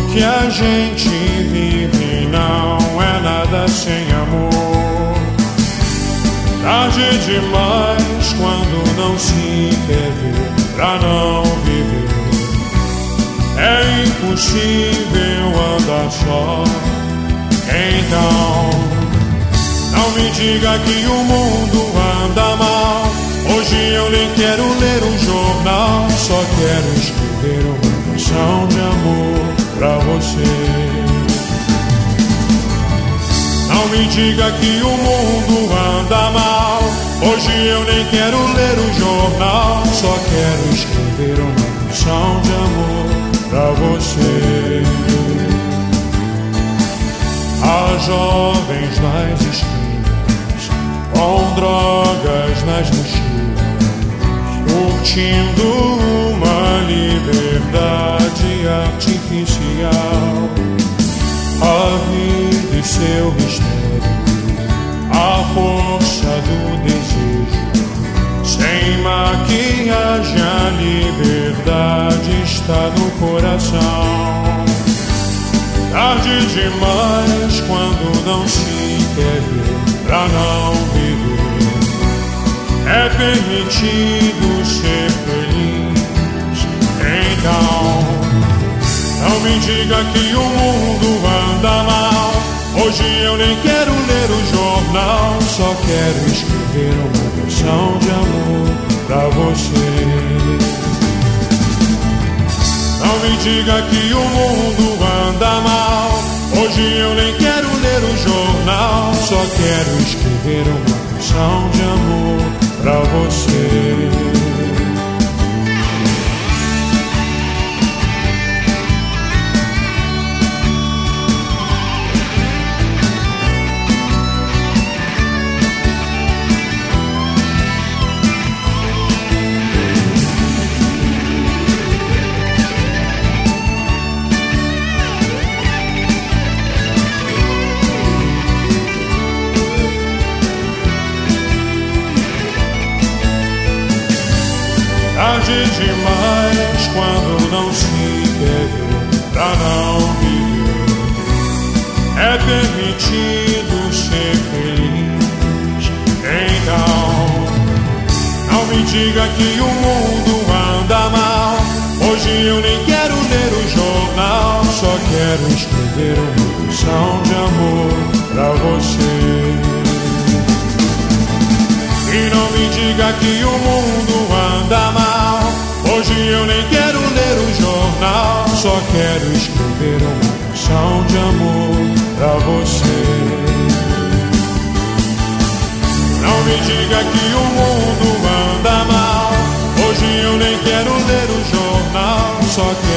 que a gente vive não é nada sem amor. Tarde demais quando não se quer ver pra não viver. É impossível andar só. Então não me diga que o mundo anda mal. Hoje eu nem quero ler um jornal, só quero escrever uma canção de amor pra você. Não me diga que o mundo anda mal. Hoje eu nem quero ler um jornal, só quero escrever uma canção de amor pra você. Há jovens nas esquinas, com drogas nas mochilas, curtindo uma liberdade artificial. A vida e seu mistério, a força do desejo. Sem maquiagem a liberdade está no coração. Tarde demais quando não se quer ver pra não viver. É permitido ser feliz. Então não me diga que o mundo anda mal. Hoje eu nem quero ler o jornal, só quero escrever uma canção de amor pra você. Não me diga que o mundo anda mal. Hoje eu nem quero ler o jornal, só quero escrever uma canção de amor pra você. Tarde demais quando não se quer ver pra não viver. É permitido ser feliz. Então não me diga que o mundo anda mal. Hoje eu nem quero ler o jornal, só quero escrever uma canção de amor pra você. E não me diga que o mundo anda mal. Hoje eu nem quero ler o jornal, só quero escrever uma canção de amor pra você. Não me diga que o mundo anda mal. Hoje eu nem quero ler o jornal, só quero